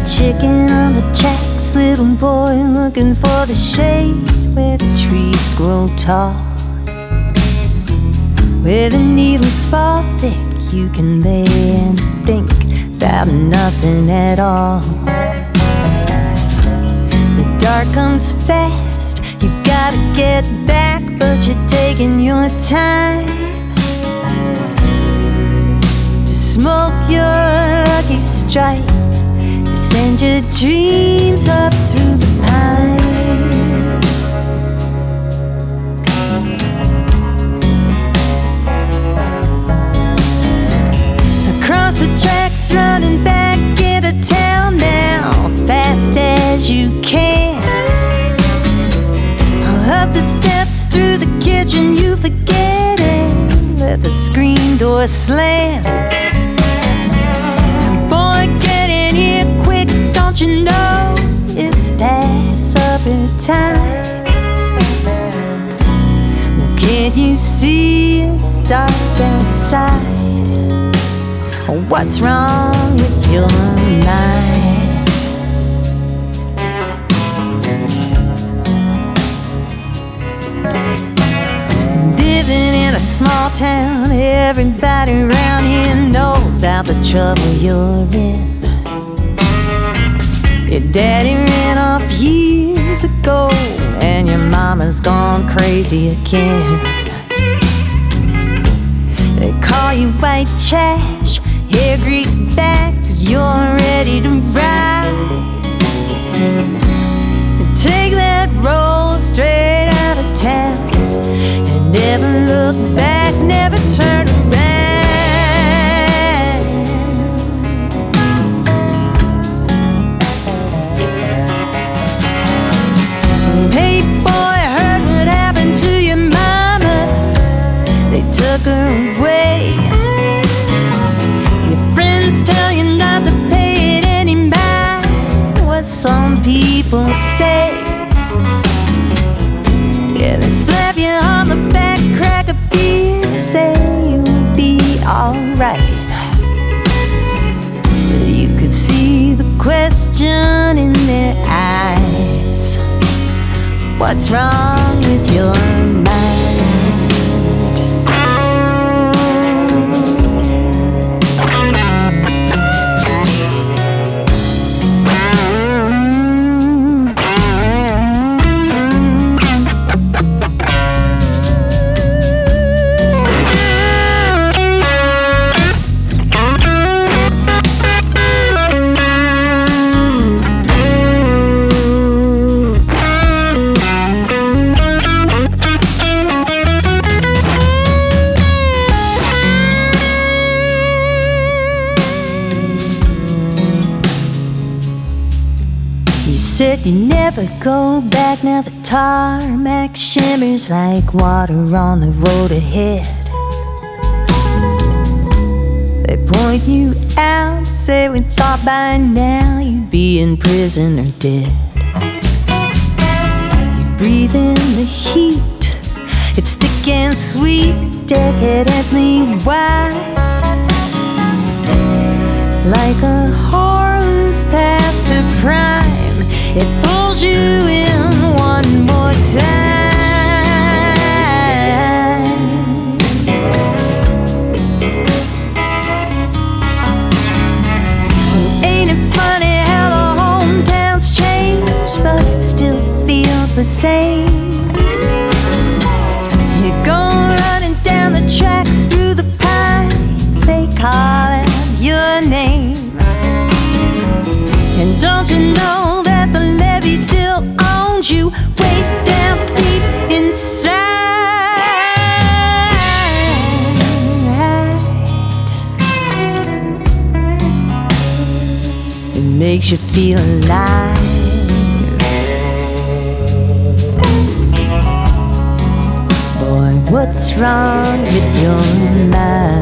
chicken on the tracks, little boy looking for the shade where the trees grow tall, where the needles fall thick. You can lay and think about nothing at all. The dark comes fast, you've gotta get back, but you're taking your time to smoke your lucky strike. Send your dreams up through the pines. Across the tracks, running back into town now, fast as you can. Up the steps, through the kitchen, you forget it. Let the screen door slam. Don't you know it's past supper time? Well, can't you see it's dark outside? What's wrong with your mind? Living in a small town, everybody around here knows about the trouble you're in. Your daddy ran off years ago, and your mama's gone crazy again. They call you white trash, hair greased back, you're ready to ride. Take that road straight out of town, and never look back, never turn around. Hey boy, I heard what happened to your mama. They took her away. Your friends tell you not to pay it any mind what some people say. Yeah, they slap you on the back, crack a beer, say you'll be alright. But you could see the question in their eyes. What's wrong with your mind? Said you never go back, now the tarmac shimmers like water on the road ahead. They point you out, say we thought by now you'd be in prison or dead. You breathe in the heat, it's thick and sweet, decadently wise, like a horse past her prime. It pulls you in one more time. Ain't it funny how the hometown's changed, but it still feels the same. You go running down the tracks through the pines, they call out your name. And don't you know that the levee still owns you way down deep inside? It makes you feel alive. Boy, what's wrong with your mind?